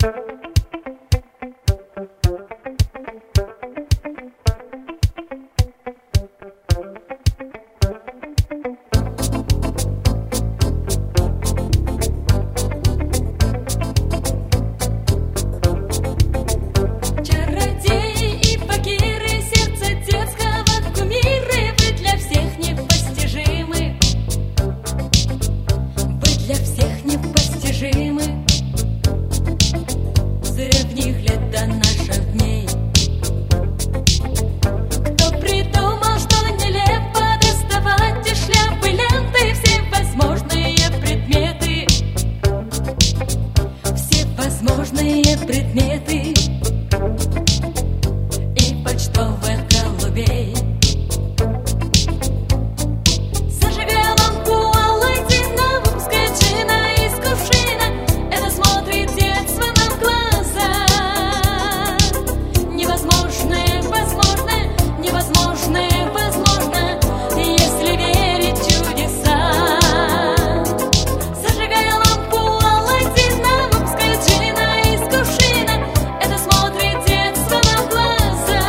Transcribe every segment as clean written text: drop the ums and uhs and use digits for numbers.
Предметы и почтовых голубей. Зажигай лампу алой динамовской, джина из кувшина. Это смотрит детство нам в глаза. Невозможное возможно, невозможное возможно, если верить в чудеса. Зажигай лампу алой динамовской, джина из кувшина. Это смотрит детство нам в глаза.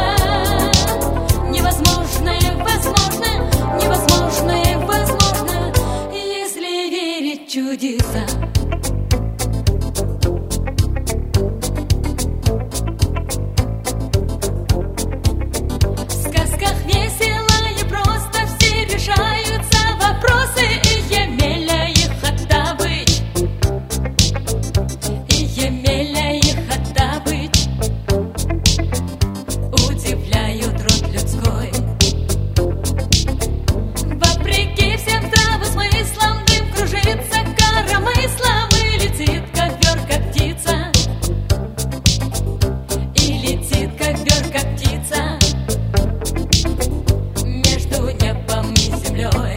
Невозможное возможно, невозможное возможно, если верить в чудеса. В сказках весело и просто все решаются вопросы, и Емеля их отдавыть, и Емеля их отдавыть удивляют род людской. Вопреки всем здравым смыслам дым кружится коромыслом и летит ковер, как птица, и летит ковер, как птица между небом и землей.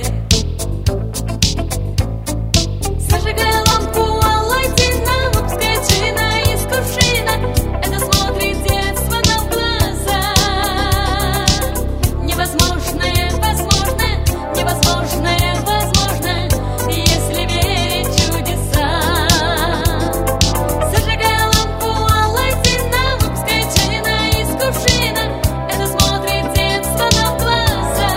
Зажигай лампу алой динамовской, джина из кувшина. Это смотрит детство нам в глаза. Невозможное возможно, невозможное возможно, если верить в чудеса. Зажигай лампу алой динамовской, джина из кувшина. Это смотрит детство нам в глаза.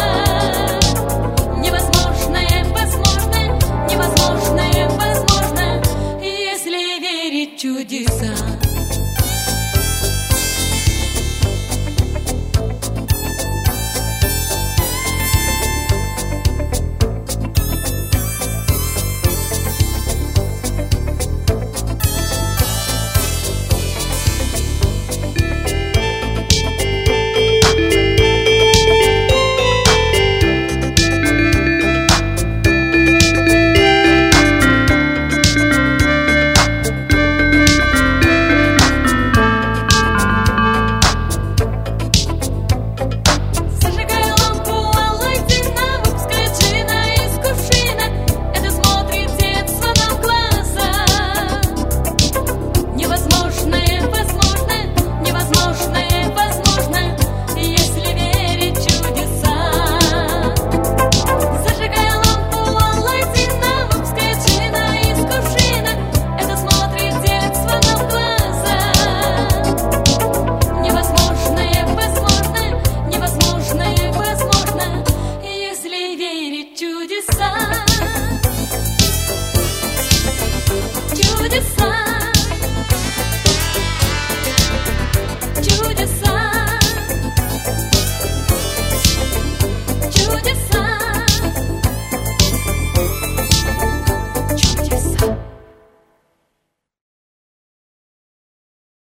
Невозможное возможно, невозможное возможно, если верить в чудеса. Зажигай лампу алой динамовской, джина из кувшина. Это смотрит детство нам в глаза. Невозможное возможно, невозможное возможно, если верить в чудеса. Зажигай лампу алой динамовской, джина из кувшина. Это смотрит детство нам в глаза. Невозможное возможно, невозможное возможно, если верить в чудеса. Чудеса.